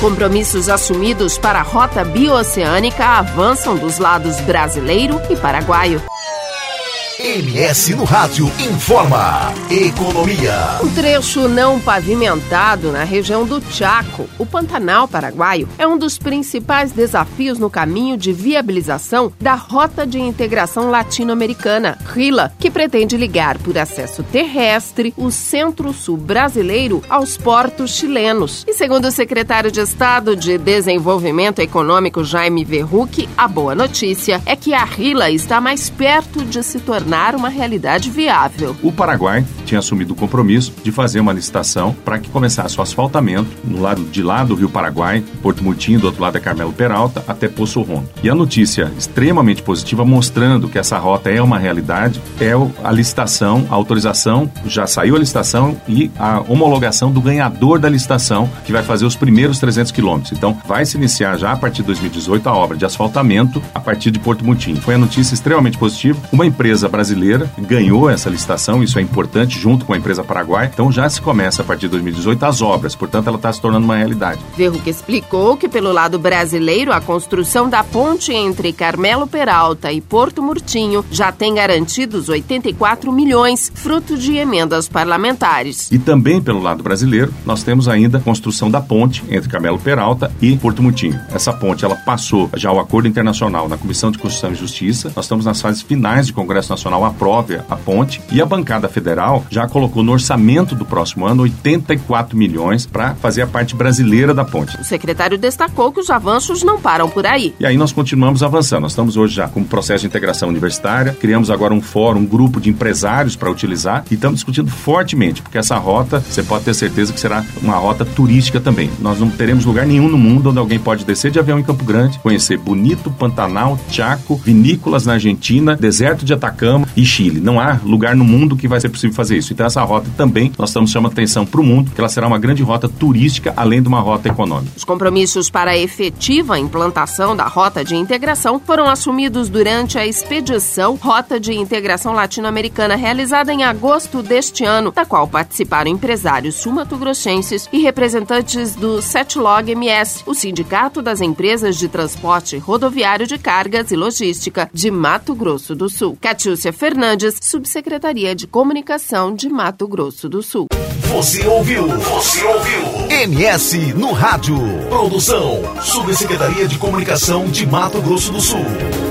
Compromissos assumidos para a rota bioceânica avançam dos lados brasileiro e paraguaio. MS no Rádio informa Economia. Um trecho não pavimentado na região do Chaco, o Pantanal Paraguaio, é um dos principais desafios no caminho de viabilização da Rota de Integração Latino-Americana, RILA, que pretende ligar por acesso terrestre o centro-sul brasileiro aos portos chilenos. E segundo o secretário de Estado de Desenvolvimento Econômico, Jaime Verruc, a boa notícia é que a RILA está mais perto de se tornar uma realidade viável. O Paraguai tinha assumido o compromisso de fazer uma licitação para que começasse o asfaltamento no lado de lá do Rio Paraguai, Porto Murtinho, do outro lado é Carmelo Peralta, até Poço Rondo. E a notícia extremamente positiva, mostrando que essa rota é uma realidade, é a licitação, a autorização, já saiu a licitação e a homologação do ganhador da licitação, que vai fazer os primeiros 300 quilômetros. Então, vai se iniciar já a partir de 2018 a obra de asfaltamento a partir de Porto Murtinho. Foi a notícia extremamente positiva. Uma empresa brasileira ganhou essa licitação, isso é importante, junto com a empresa paraguaia. Então já se começa a partir de 2018 as obras, portanto ela está se tornando uma realidade. Verruc explicou que pelo lado brasileiro a construção da ponte entre Carmelo Peralta e Porto Murtinho já tem garantidos 84 milhões, fruto de emendas parlamentares. E também pelo lado brasileiro nós temos ainda a construção da ponte entre Carmelo Peralta e Porto Murtinho. Essa ponte ela passou já o acordo internacional na Comissão de Constituição e Justiça, nós estamos nas fases finais de Congresso Nacional aprove a ponte e a bancada federal já colocou no orçamento do próximo ano 84 milhões para fazer a parte brasileira da ponte. O secretário destacou que os avanços não param por aí. E aí nós continuamos avançando. Nós estamos hoje já com o processo de integração universitária, criamos agora um fórum, um grupo de empresários para utilizar e estamos discutindo fortemente, porque essa rota, você pode ter certeza que será uma rota turística também. Nós não teremos lugar nenhum no mundo onde alguém pode descer de avião em Campo Grande, conhecer Bonito, Pantanal, Chaco, vinícolas na Argentina, deserto de Atacama e Chile. Não há lugar no mundo que vai ser possível fazer isso. Então essa rota também, nós estamos chamando atenção para o mundo, que ela será uma grande rota turística, além de uma rota econômica. Os compromissos para a efetiva implantação da Rota de Integração foram assumidos durante a expedição Rota de Integração Latino-Americana, realizada em agosto deste ano, da qual participaram empresários sul-mato-grossenses e representantes do Setlog MS, o Sindicato das Empresas de Transporte Rodoviário de Cargas e Logística de Mato Grosso do Sul. Catiúcia Fernandes, Subsecretaria de Comunicação de Mato Grosso do Sul. Você ouviu MS no Rádio. Produção, Subsecretaria de Comunicação de Mato Grosso do Sul.